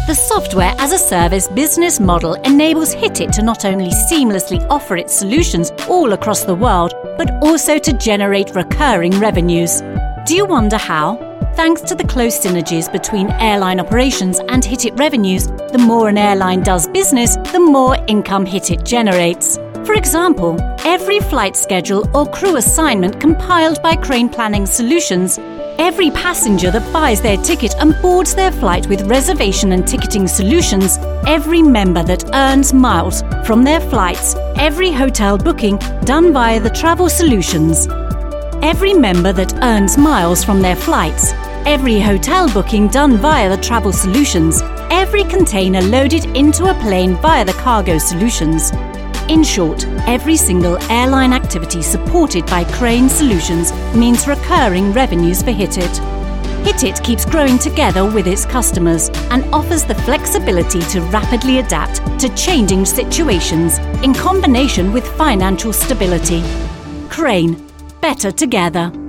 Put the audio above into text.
The software-as-a-service business model enables Hitit to not only seamlessly offer its solutions all across the world, but also to generate recurring revenues. Do you wonder how? Thanks to the close synergies between airline operations and Hitit revenues, the more an airline does business, the more income Hitit generates. For example, every flight schedule or crew assignment compiled by Crane Planning Solutions, every passenger that buys their ticket and boards their flight with reservation and ticketing solutions, every member that earns miles from their flights, every hotel booking done via the Travel Solutions. Every member that earns miles from their flights, every hotel booking done via the Travel Solutions, every container loaded into a plane via the Cargo Solutions. In short, every single airline activity supported by Crane Solutions means recurring revenues for Hitit. Hitit keeps growing together with its customers and offers the flexibility to rapidly adapt to changing situations in combination with financial stability. Crane, better together.